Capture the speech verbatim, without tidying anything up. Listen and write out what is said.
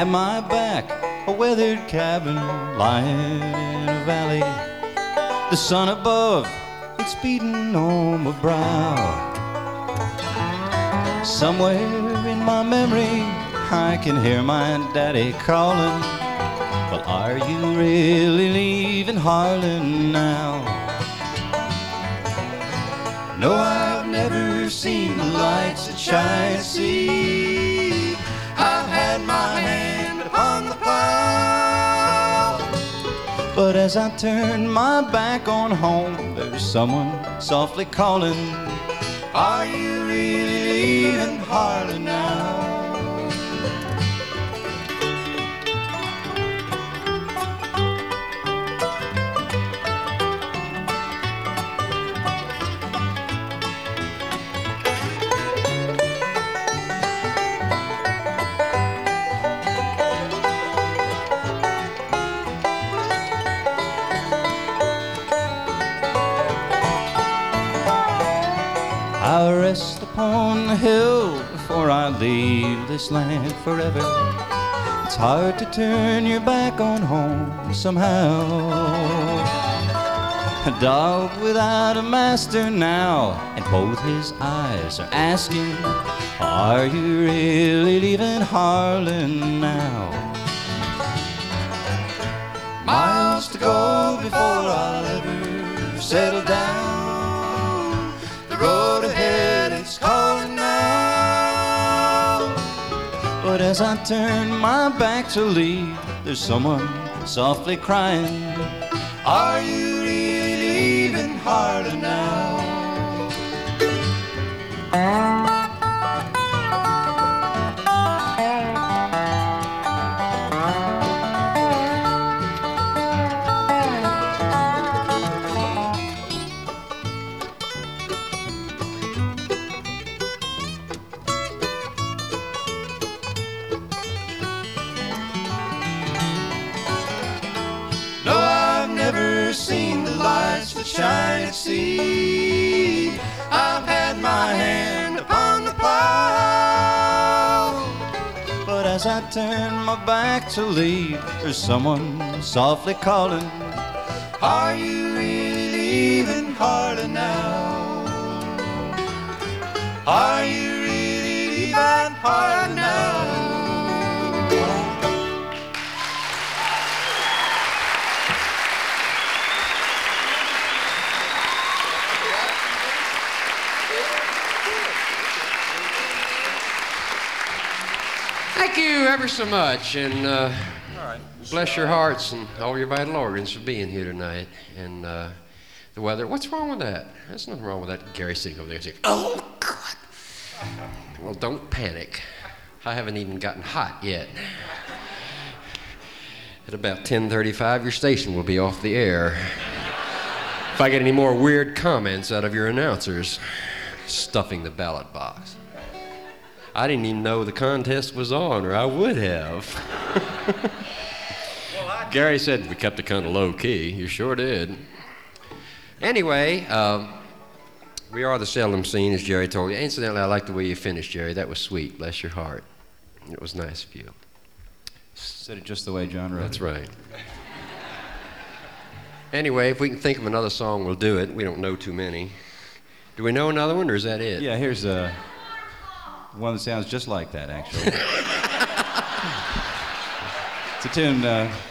At my back, a weathered cabin lying in a valley. The sun above, it's beating on my brow. Somewhere in my memory, I can hear my daddy calling. Well, are you really leaving Harlan now? No, I've never seen the lights that shine at sea. I've had my hand upon the plow. But as I turn my back on home, there's someone softly calling. Are you really leaving Harlan now? I'll rest upon the hill before I leave this land forever. It's hard to turn your back on home somehow. A dog without a master now, and both his eyes are asking, are you really leaving Harlan now? Miles to go before I'll ever settle down. The road ahead is calling now. But as I turn my back to leave, there's someone softly crying. Are you really leaving Harlan now? No, I've never seen the lights that shine at sea. I've had my hand upon the plow. But as I turn my back to leave, there's someone softly calling. Are you really leaving Harlan now? Are you really leaving Harlan now? Thank you ever so much, and uh, bless your hearts and all your vital organs for being here tonight. And uh, the weather, what's wrong with that? There's nothing wrong with that. Gary sitting over there saying, oh, God. Well, don't panic. I haven't even gotten hot yet. At about ten thirty-five, your station will be off the air. If I get any more weird comments out of your announcers, stuffing the ballot box. I didn't even know the contest was on, or I would have. Gary said we kept it kind of low key. You sure did. Anyway, um, we are the seldom seen, as Jerry told you. Incidentally, I like the way you finished, Jerry. That was sweet. Bless your heart. It was nice of you. Said it just the way John wrote That's it. right. Anyway, if we can think of another song, we'll do it. We don't know too many. Do we know another one, or is that it? Yeah, here's a... one that sounds just like that, actually. It's a tune uh,